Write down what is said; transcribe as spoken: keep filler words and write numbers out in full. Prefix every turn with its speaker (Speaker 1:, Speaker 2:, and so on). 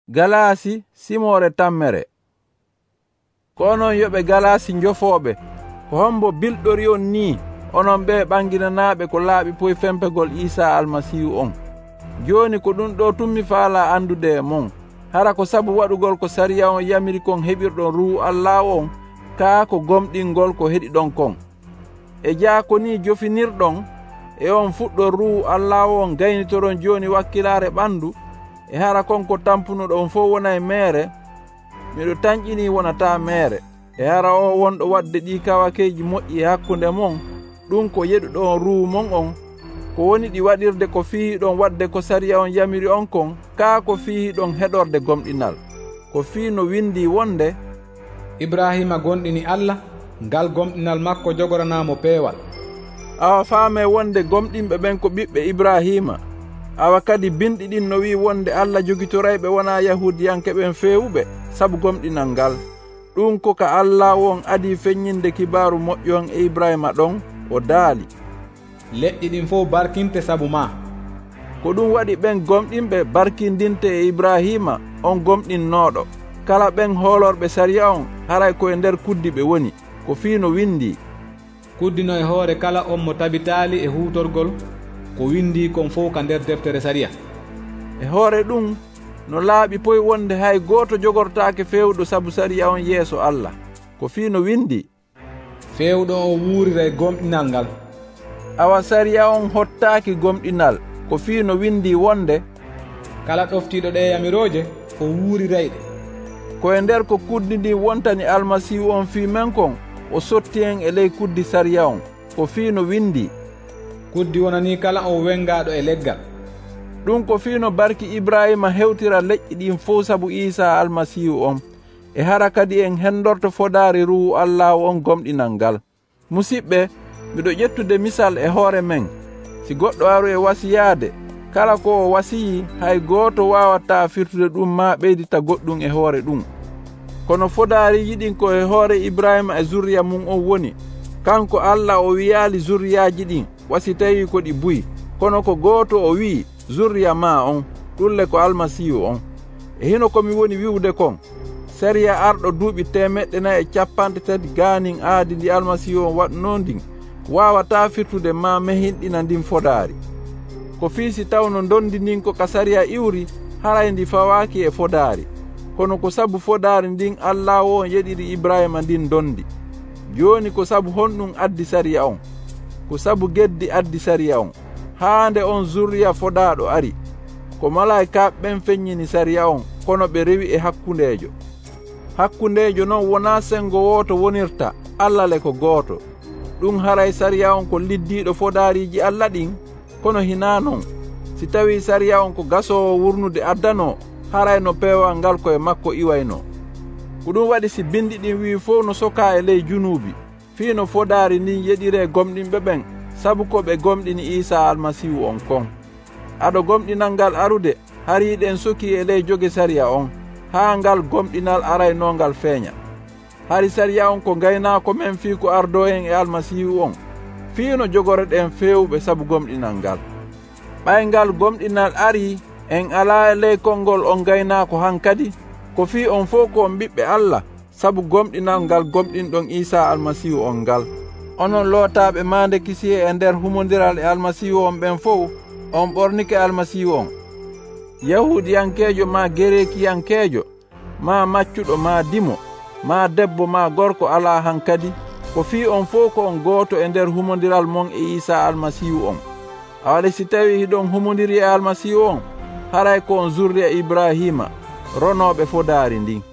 Speaker 1: Galasi simore tammere. Kono yobe galasi njofobe ko hombo bildori on ni onon be banginanabe ko laabi poy fempegol Isa almasihu on. Joni ko dun do tummi faala andude mon. Hara ko sabu wadugol ko sariya on yamiri kon hebirdon ruu Allah on ka ko gomdingol ko hedi don kon. E jaa ko ni jofinirdon e on fuddo ruu Allah on gaynitoron joni wakkilare bandu e hara kon ko tampuno don fo wona e mere mido tanjini wonata mere e hara o wondo wadde di kawakeji moƴƴi hakkunde mon dum ko yedu don ruu mon on ko woni di wadirde ko fi don wadde ko sariya on yamiri on kon ka ko fi don hedorde gomdinal ko fi no windi wonde
Speaker 2: Ibrahima gondini Allah ngal gomdinal makko jogoranamo peewal.
Speaker 1: Awa faame wonde gomdimbe ben ko bibbe Ibrahima. Awa kadi bindi din no wi wonde Allah jogitoraybe wona yahudiyanke ben feewube sabu gomdinal ngal. Dum ko ka Allah won adi fenyinde kibaru moƴƴon e Ibrahima don o daali.
Speaker 2: Leɗɗi ɗin fof barkinte sabu ma.
Speaker 1: Ko ɗum waɗi ɓen gomɗinɓe barkindinte e Ibrahima on gomɗinnoɗo. Kala ɓen hoolorɓe sariya on haray koye nder kuddi ɓe woni ko fiino windi.
Speaker 2: Kuddino e hoore kala on mo tabitaali e huutorgol ko windi kon fof ka nder deftere sariya.
Speaker 1: E hoore ɗum no laaɓi poy wonde hay gooto jogortaake fewɗo sabu sariya on yeeso Allah ko fiino windi.
Speaker 2: Fewɗo o wuurira e gomɗinal ngal.
Speaker 1: Awa sariya on hottaaki gomɗinal ko fiino windi wonde
Speaker 2: kala ɗoftiiɗo ɗe yamiroje o wuurirayɗe.
Speaker 1: Koye nder ko kuddi ndi wontani almasihu on fii men kon o sotti en e ley kuddi sariya on ko fiino windi.
Speaker 2: Kuddi wonani kala o wengaɗo e leggal.
Speaker 1: Ɗum ko fiino barki Ibrahima hewtira leƴƴi ɗin fof sabu Isa almasihu on e hara kadi en hendorto fodaari ruhu Allah on gomɗinal ngal. Musidɓe, miɗo ƴettude misal e hoore men. Si goɗɗo aru e wasiyaade kala ko o wasiyi hay gooto wawata firtude ɗum ma ɓeydita goɗɗum e hoore ɗum. Kono fodaariji ɗin ko e hoore Ibrahima e zuriya mum on woni. Kanko Allah o wiyaali zuriyaji ɗin wasi tawi ko ɗi buyi. Kono ko gooto o wi zuriya ma on ɗulle ko almasihu on. E hino komi woni wiwde kon sariya arɗo duuɓi temeɗɗe nayi e capanɗe tati gaanin aadi ndi almasihu on waɗno ndin wawata firtude ma mehinɗina ndin fodaari. Ko fiisi tawno dondi ndin ko ka sariya iwri haray ndi fawaaki e fodaari. Kono ko sabu fodaari ndin Allah o yeɗiri Ibrahima ndin dondi. Joni ko sabu honɗum addi sariya on. Ko sabu geddi addi sariya on. Haande on zuriya fodaɗo ari. Ko malaika ɓen feññini sariya on kono ɓe rewi e hakkundejo. Hakkundejo non wona sengo woto wonirta Allah le ko gooto. Ɗum haray sariya on ko liddiɗo fodaariji Allah ɗin kono hina non. Si tawi sariya on ko gasowo wurnude addano haray no peewal ngal koye makko iwayno. Ko ɗum waɗi si bindi ɗin wi fof no soka e ley junubi fii no fodaari ndin yeɗire gomɗinɓe ɓen sabu ko ɓe gomɗini Isa almasihu on kon. Aɗo gomɗinal ngal arude hariɗen soki e ley joge sariya on haa ngal gomɗinal arayno ngal feeña. Hari sariya on ko gaynako men fii ko ardo en e almasihu on fii no jogoroɗen fewɓe sabu gomɗinal ngal. Ɓayngal gomɗinal ari en ala e ley konngol on gaynako hankadi ko fii on fof ko on ɓiɓɓe Allah sabu gomɗinal ngal gomɗinɗon Isa almasihu on ngal. Onon lootaɓe mande kisi e nder humodiral e almasihu on ɓen fof on ɓornike almasihu on. Yahudiyankejo ma gerekiyankejo ma maccuɗo ma dimo ma debbo ma gorko ala hankadi ko fii on fof ko on gooto e nder humodiral mon e Isa almasihu on. Awale si tawi hiɗon humodiri e almasihu on haray ko on zurriya Ibrahima ronoɓe fodaari ndin.